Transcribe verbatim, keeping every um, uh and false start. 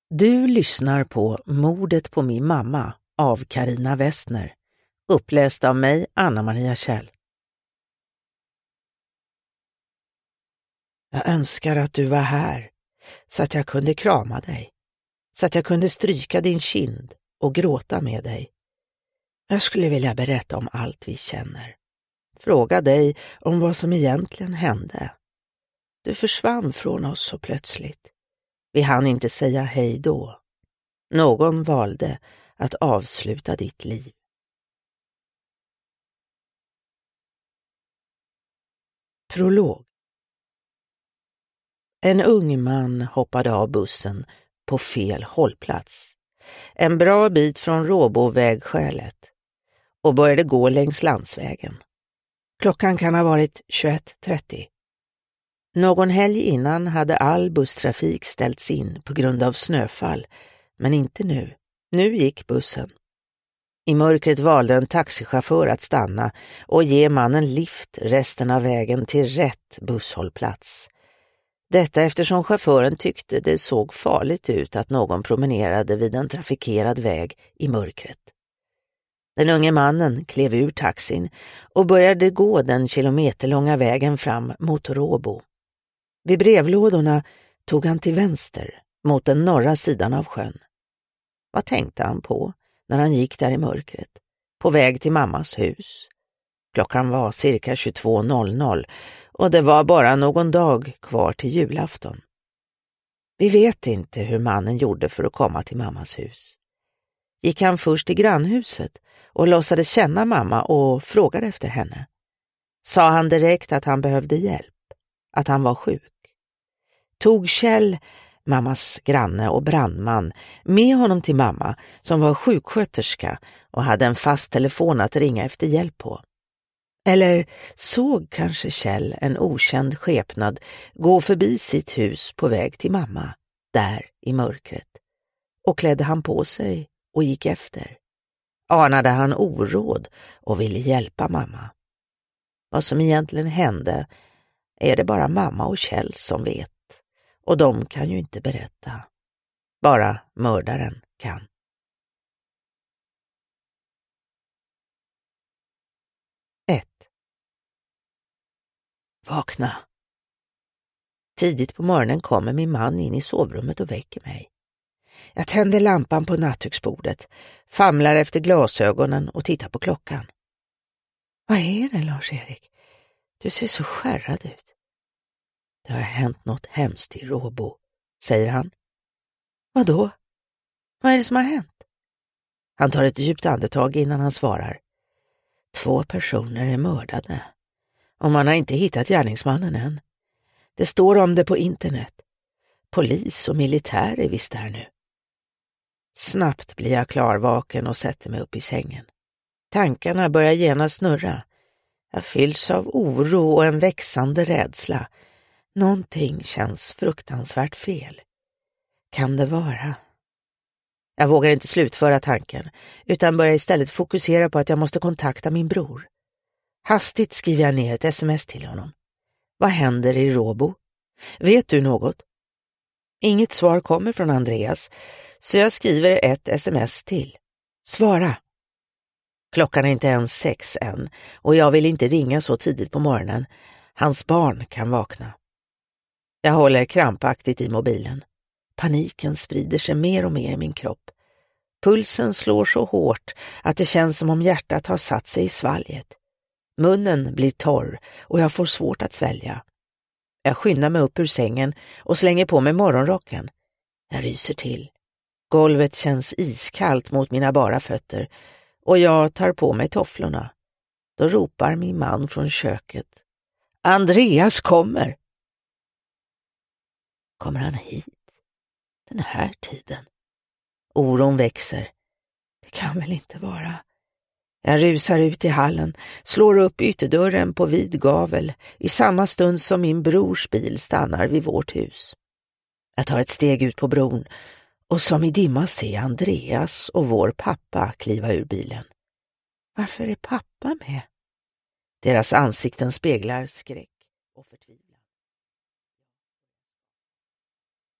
Du lyssnar på Mordet på min mamma av Carina Westner, uppläst av mig, Anna-Maria Kjell. Jag önskar att du var här, så att jag kunde krama dig, så att jag kunde stryka din kind och gråta med dig. Jag skulle vilja berätta om allt vi känner. Fråga dig om vad som egentligen hände. Du försvann från oss så plötsligt. Vi hann inte säga hej då. Någon valde att avsluta ditt liv. Prolog. En ung man hoppade av bussen på fel hållplats, en bra bit från Råbovägskälet, och började gå längs landsvägen. Klockan kan ha varit tjugoett trettio. Någon helg innan hade all busstrafik ställts in på grund av snöfall, men inte nu. Nu gick bussen. I mörkret valde en taxichaufför att stanna och ge mannen lift resten av vägen till rätt busshållplats. Detta eftersom chauffören tyckte det såg farligt ut att någon promenerade vid en trafikerad väg i mörkret. Den unge mannen klev ur taxin och började gå den kilometerlånga vägen fram mot Råbo. Vid brevlådorna tog han till vänster mot den norra sidan av sjön. Vad tänkte han på när han gick där i mörkret, på väg till mammas hus? Klockan var cirka tjugotvå noll noll och det var bara någon dag kvar till julafton. Vi vet inte hur mannen gjorde för att komma till mammas hus. Gick han först till grannhuset och låtsades känna mamma och frågade efter henne? Sa han direkt att han behövde hjälp, att han var sjuk? Tog Kjell, mammas granne och brandman, med honom till mamma som var sjuksköterska och hade en fast telefon att ringa efter hjälp på? Eller såg kanske Kjell en okänd skepnad gå förbi sitt hus på väg till mamma, där i mörkret, och klädde han på sig och gick efter? Anade han oråd och ville hjälpa mamma? Vad som egentligen hände är det bara mamma och Kjell som vet, och de kan ju inte berätta. Bara mördaren kan. ett. Vakna. Tidigt på morgonen kommer min man in i sovrummet och väcker mig. Jag tänder lampan på nattduksbordet, famlar efter glasögonen och tittar på klockan. Vad är det, Lars-Erik? Du ser så skärrad ut. Det har hänt något hemskt i Råbo, säger han. Vadå? Vad är det som har hänt? Han tar ett djupt andetag innan han svarar. Två personer är mördade. Och man har inte hittat gärningsmannen än. Det står om det på internet. Polis och militär är visst där nu. Snabbt blir jag klarvaken och sätter mig upp i sängen. Tankarna börjar genast snurra. Jag fylls av oro och en växande rädsla. Någonting känns fruktansvärt fel. Kan det vara? Jag vågar inte slutföra tanken, utan börjar istället fokusera på att jag måste kontakta min bror. Hastigt skriver jag ner ett sms till honom. Vad händer i Råbo? Vet du något? Inget svar kommer från Andreas, så jag skriver ett sms till. Svara! Klockan är inte ens sex än och jag vill inte ringa så tidigt på morgonen. Hans barn kan vakna. Jag håller krampaktigt i mobilen. Paniken sprider sig mer och mer i min kropp. Pulsen slår så hårt att det känns som om hjärtat har satt sig i svalget. Munnen blir torr och jag får svårt att svälja. Jag skyndar mig upp ur sängen och slänger på mig morgonrocken. Jag ryser till. Golvet känns iskallt mot mina bara fötter och jag tar på mig tofflorna. Då ropar min man från köket. Andreas kommer! Kommer han hit? Den här tiden? Oron växer. Det kan väl inte vara. Jag rusar ut i hallen, slår upp ytterdörren på vid gavel i samma stund som min brors bil stannar vid vårt hus. Jag tar ett steg ut på bron och som i dimma ser Andreas och vår pappa kliva ur bilen. Varför är pappa med? Deras ansikten speglar skräck och förtvivlan.